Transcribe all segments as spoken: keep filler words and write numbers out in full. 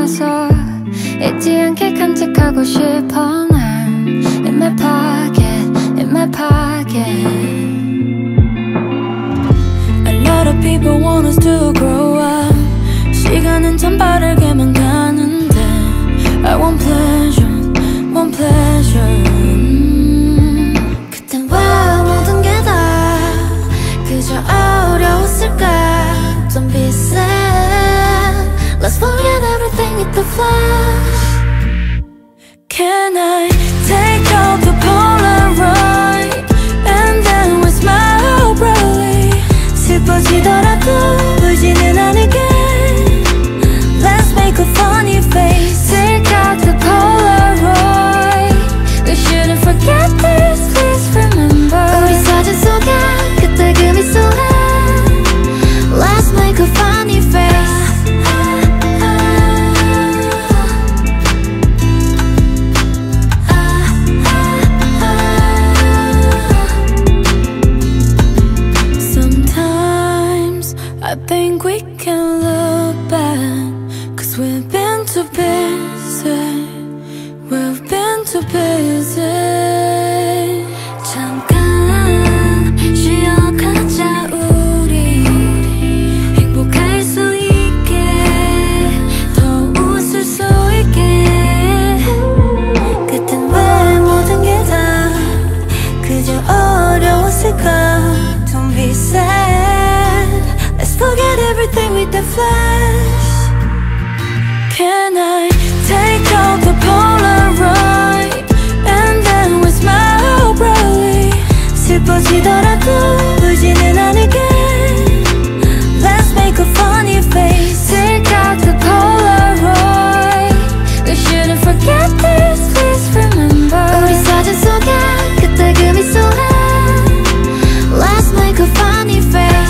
있어서 잊지 않게 간직하고 싶어 난 In my pocket, in my pocket. A lot of people want us to grow up. 시간은 참 빠르게만 가는데 I want pleasure, want pleasure. 음. 그땐 왜 모든 게 다 그저 어려웠을까. Don't be sad, let's forget everything with the flash. Can I take out the Polaroid and then we smile brightly. 슬퍼지더라도 울지는 않을게. Let's make a funny face. Take out the Polaroid. We shouldn't forget this, please remember. 우리 사진 속에 그때 그 미소에 Let's make a funny face. Sometimes I think we can look back, cause we've been too busy. We've been too busy. 잠깐 쉬어가자 우리. 행복할 수 있게 더 웃을 수 있게. 그땐 왜 모든 게 다 그저 어려웠을까. Don't be sad, let's forget everything with the flash. Can I take out the Polaroid and then we smile brightly. 슬퍼지더라도 울지는 않을게. Let's make a funny face. Take out the Polaroid. We shouldn't forget this, please remember. 우리 사진 속에 그때 그 미소에 Let's make a funny face.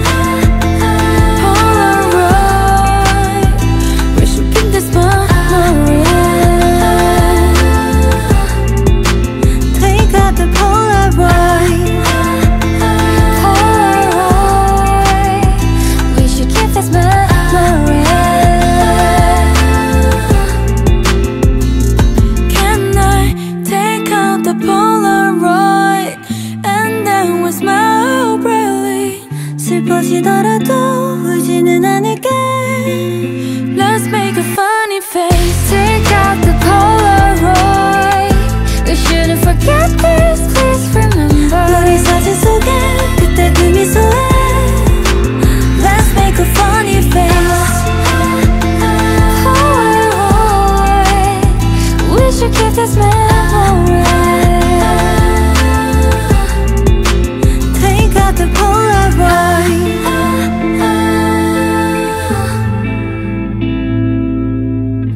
슬퍼지더라도 울지는 않을게. Let's make a funny face. Take out the Polaroid. We shouldn't forget this, please remember. 우리 사진 속에 그때 그 미소에 Let's make a funny face. Polaroid. We should keep this memory. Take out the Polaroid.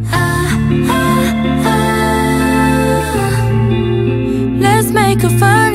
Let's make a fun